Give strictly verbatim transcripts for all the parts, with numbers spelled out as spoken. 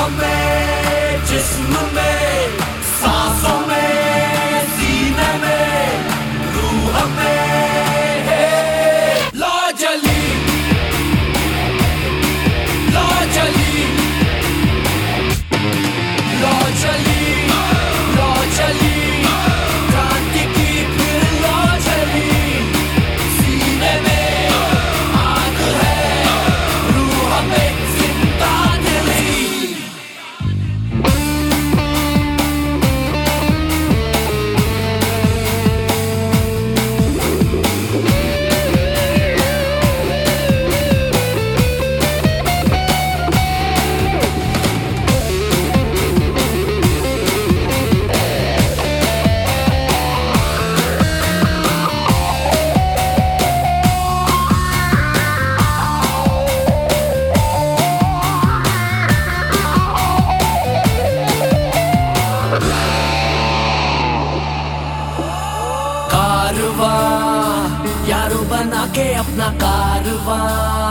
में, जिस्म में, सांसों में, सीने में, रूह में, लो जली, लो जली, लो जली, लो जली, क्रांति की फिर लो जली, सीने में आग है, रूह में जिंदा दिली। यारो बना के अपना कारवां,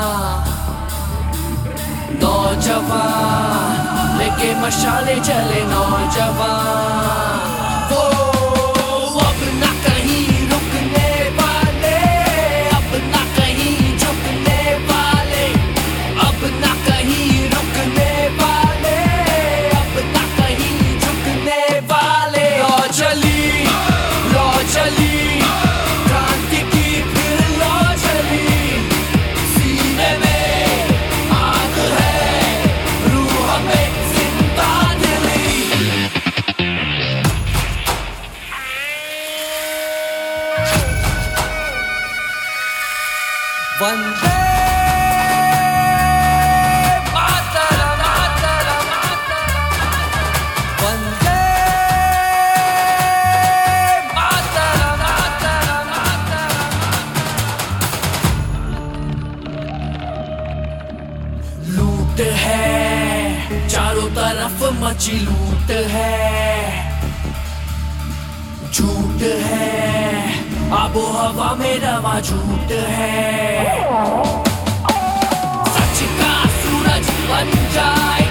नौजवान लेके मशाले चले नौजवान, वो अब ना कहीं रुकने वाले, अब ना कहीं झुकने वाले, अब ना कहीं रुकने वाले, अब ना कहीं झुकने वाले। लो चली, लो चली, वंदे मातरम, मातरम, वंदे मातरम, मातरम, मातरम। लूट है चारों तरफ मची लूट है, झूठ है आबो हवा में रवा झूठ है, सच का सूरज बन जाए।